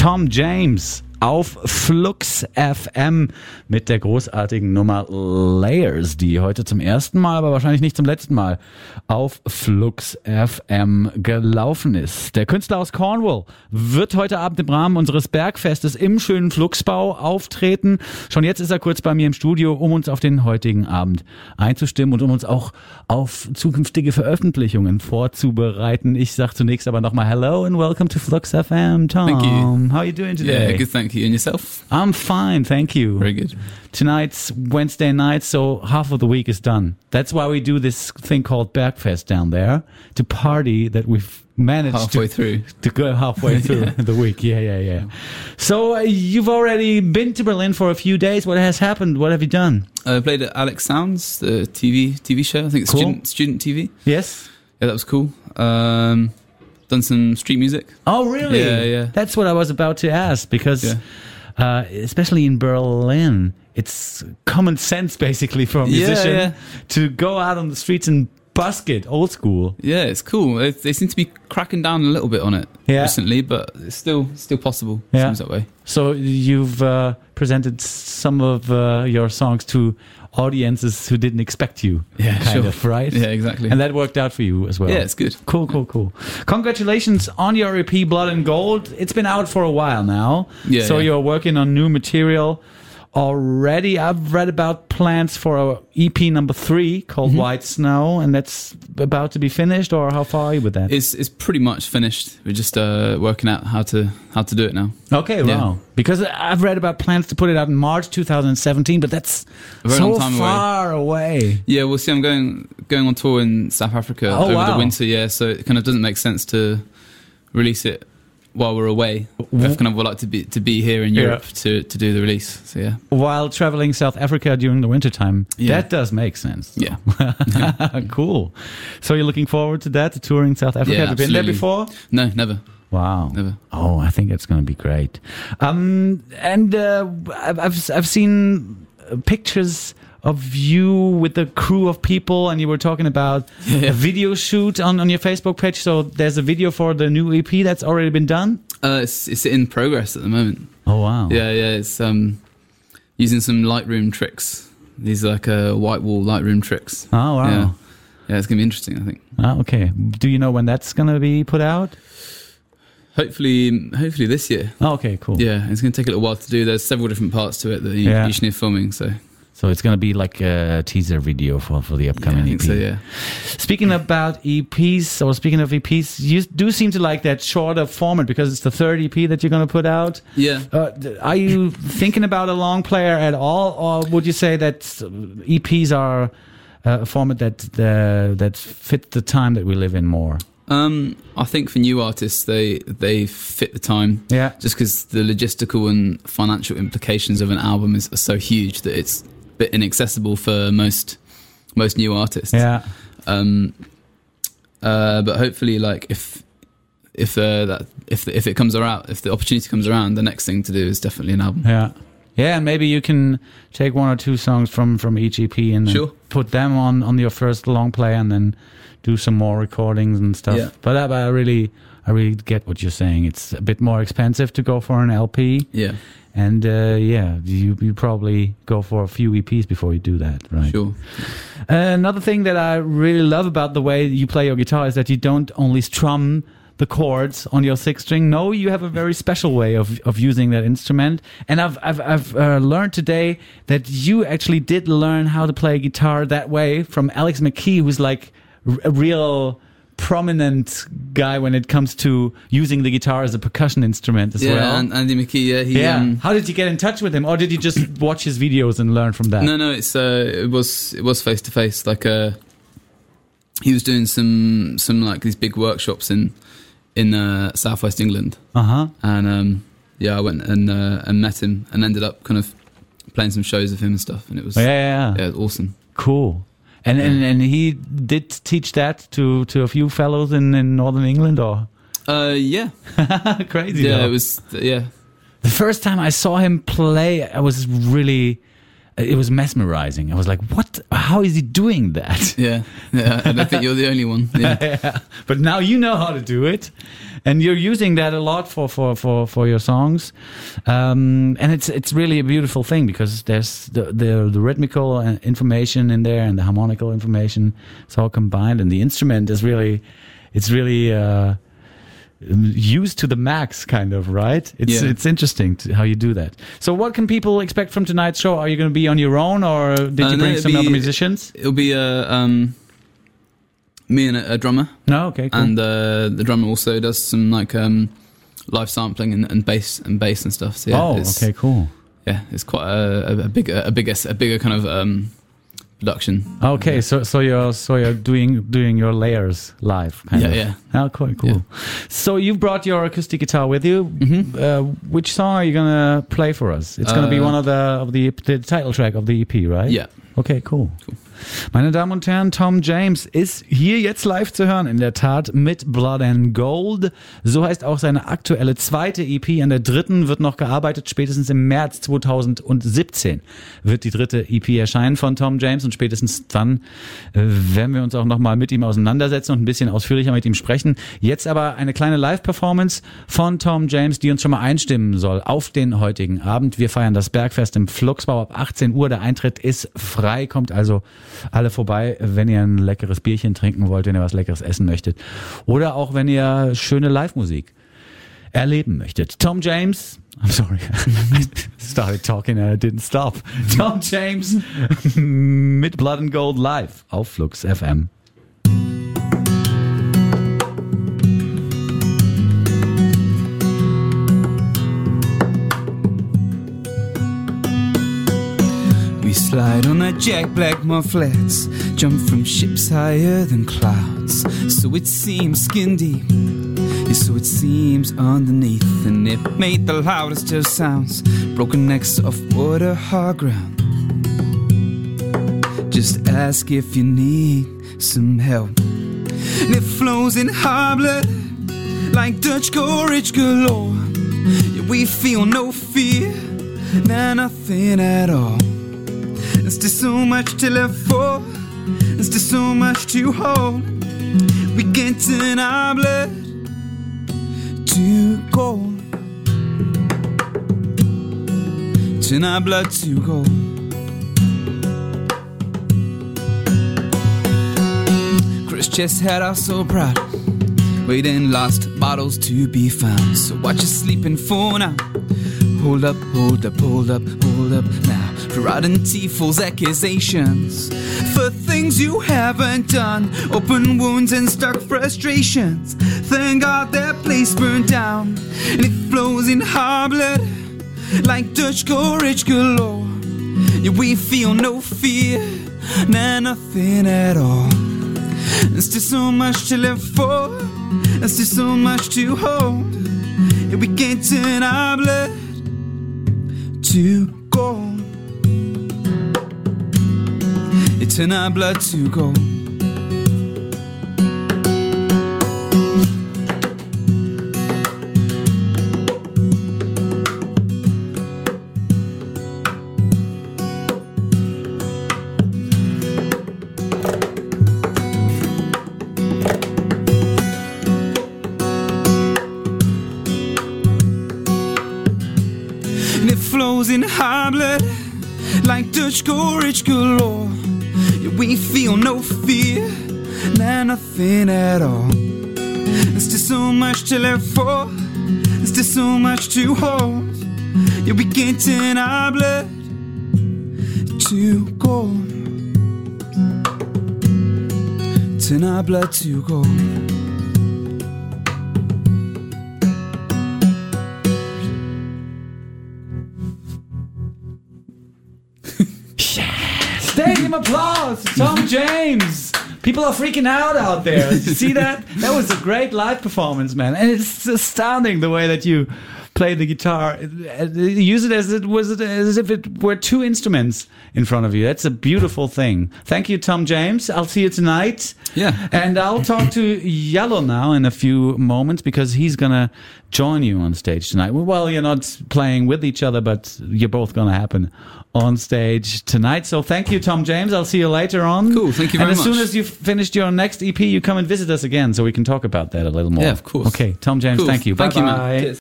Tom James auf Flux FM mit der großartigen Nummer Layers, die heute zum ersten Mal, aber wahrscheinlich nicht zum letzten Mal auf Flux FM gelaufen ist. Der Künstler aus Cornwall wird heute Abend im Rahmen unseres Bergfestes im schönen Fluxbau auftreten. Schon jetzt ist er kurz bei mir im Studio, um uns auf den heutigen Abend einzustimmen und um uns auch auf zukünftige Veröffentlichungen vorzubereiten. Ich sage zunächst aber nochmal Hello and welcome to Flux FM, Tom. Thank you. How are you doing today? Yeah, good, thank you. And yourself? I'm fine, thank you. Very good. Tonight's Wednesday night, so half of the week is done. That's why we do this thing called Bergfest down there, to party that we've managed Halfway through. to go halfway through the week. Yeah. So you've already been to Berlin for a few days. What has happened? What have you done? I played at Alex Sounds, the TV show. I think it's Cool. student TV. Yes? Yeah, that was cool. Done some street music. Oh, really? Yeah. That's what I was about to ask, because especially in Berlin, it's common sense basically for a musician to go out on the streets and busk it, old school. Yeah, it's cool. They seem to be cracking down a little bit on it recently, but it's still possible. Yeah. Seems that way. So you've presented some of your songs to audiences who didn't expect you, kind of, right? Yeah, exactly. And that worked out for you as well. Yeah, it's good. Cool. Congratulations on your EP, Blood and Gold. It's been out for a while now. So you're working on new material already. I've read about plans for a EP number 3 called White Snow, and that's about to be finished, or how far are you with that? It's pretty much finished. We're just working out how to do it now. Okay, wow. Because I've read about plans to put it out in March 2017, but that's A very so long time far away. Yeah, we'll see. I'm going on tour in South Africa over the winter. Yeah, so it kind of doesn't make sense to release it while we're away. We kind of would like to be here in Europe to do the release. So yeah. While traveling South Africa during the wintertime, that does make sense. Yeah. Cool. So you're looking forward to that, to touring South Africa? Yeah, Have you been there before? No, never. Wow. Never. Oh, I think it's going to be great. I've seen pictures of you with a crew of people, and you were talking about a video shoot on your Facebook page. So there's a video for the new EP that's already been done? It's in progress at the moment. Oh, wow. Yeah. It's using some Lightroom tricks. These are like white wall Lightroom tricks. Oh, wow. Yeah, it's going to be interesting, I think. Okay. Do you know when that's going to be put out? Hopefully this year. Oh, okay, cool. Yeah, it's going to take a little while to do. There's several different parts to it that you just need filming, So it's going to be like a teaser video for the upcoming EP. I think so, yeah. Speaking about EPs, or speaking of EPs, you do seem to like that shorter format because it's the third EP that you're going to put out. Yeah. Are you thinking about a long player at all, or would you say that EPs are a format that fit the time that we live in more? I think for new artists, they fit the time. Yeah. Just because the logistical and financial implications of an album are so huge that it's a bit inaccessible for most new artists. Yeah. But hopefully, like if it comes around, if the opportunity comes around, the next thing to do is definitely an album. Yeah. Yeah, and maybe you can take 1 or 2 songs from each EP and then put them on your first long play, and then do some more recordings and stuff. Yeah. But I really get what you're saying. It's a bit more expensive to go for an LP. Yeah. And you probably go for a few EPs before you do that, right? Sure. Another thing that I really love about the way you play your guitar is that you don't only strum the chords on your 6-string. No, you have a very special way of using that instrument. And I've learned today that you actually did learn how to play guitar that way from Alex McKee, who's like a real prominent guy when it comes to using the guitar as a percussion instrument as well. Yeah, and Andy McKee, How did you get in touch with him, or did you just watch his videos and learn from that? No, it was face to face. Like he was doing some like these big workshops in Southwest England. And I went and met him and ended up kind of playing some shows with him and stuff, and it was it was awesome. Cool. And he did teach that to a few fellows in Northern England, or? Yeah. Crazy. Yeah, though. it was. Yeah. The first time I saw him play, it was mesmerizing. I was like, what? How is he doing that? Yeah. I don't think you're the only one. Yeah. But now you know how to do it. And you're using that a lot for your songs. And it's really a beautiful thing because there's the rhythmical information in there and the harmonical information. It's all combined, and the instrument is really used to the max, kind of, right? It's interesting how you do that. So what can people expect from tonight's show? Are you going to be on your own, or did you bring some other musicians? It'll be me and a drummer. No, okay, cool. And the drummer also does some like live sampling and bass and stuff. So, okay, cool. Yeah, it's quite a bigger kind of production. Okay, so you're doing your layers live, kind of. Yeah. Oh, cool. Yeah. So you've brought your acoustic guitar with you. Mm-hmm. Which song are you gonna play for us? It's gonna be one of the title track of the EP, right? Yeah. Okay, cool. Meine Damen und Herren, Tom James ist hier jetzt live zu hören, in der Tat mit Blood and Gold. So heißt auch seine aktuelle zweite EP. An der dritten wird noch gearbeitet. Spätestens im März 2017 wird die dritte EP erscheinen von Tom James, und spätestens dann werden wir uns auch nochmal mit ihm auseinandersetzen und ein bisschen ausführlicher mit ihm sprechen. Jetzt aber eine kleine Live-Performance von Tom James, die uns schon mal einstimmen soll auf den heutigen Abend. Wir feiern das Bergfest im Flugsbau ab 18 Uhr. Der Eintritt ist frei, kommt also alle vorbei, wenn ihr ein leckeres Bierchen trinken wollt, wenn ihr was Leckeres essen möchtet. Oder auch, wenn ihr schöne Live-Musik erleben möchtet. Tom James, I'm sorry, I started talking and I didn't stop. Tom James mit Blood and Gold live auf Flux FM. Slide on a Jack Blackmore flats, jump from ships higher than clouds. So it seems skin deep, so it seems underneath, and it made the loudest of sounds, broken necks off water, hard ground. Just ask if you need some help. And it flows in high blood, like Dutch courage galore. Yeah, we feel no fear, nah, nothing at all. There's still so much to live for, there's still so much to hold. We can't turn our blood to gold. Turn our blood to gold. Chris Chess had us so proud, waiting lost bottles to be found. So what you sleeping for now? Hold up, hold up, hold up, hold up now. For rotten false accusations, for things you haven't done, open wounds and stark frustrations. Thank God that place burned down, and it flows in hard blood, like Dutch courage galore. Yeah, we feel no fear, nah, nothing at all. There's still so much to live for, there's still so much to hold. Yeah, we can't turn our blood to gold. Turn our blood to gold. And it flows in high blood, like Dutch courage galore. We feel no fear, nah, nothing at all. There's still so much to live for, there's still so much to hold. Yeah, we can't turn our blood to gold. Turn our blood to gold. Stadium applause to Tom James. People are freaking out there. You see that? That was a great live performance, man. And it's astounding the way that you play the guitar. Use it as if it were two instruments in front of you. That's a beautiful thing. Thank you, Tom James. I'll see you tonight. Yeah. And I'll talk to Yellow now in a few moments because he's going to join you on stage tonight. Well, you're not playing with each other, but you're both going to happen on stage tonight. So thank you, Tom James. I'll see you later on. Cool. Thank you very much. And as soon as you've finished your next EP, you come and visit us again so we can talk about that a little more. Yeah, of course. Okay, Tom James, Cool. thank you. Thank you, man. Bye-bye. Cheers.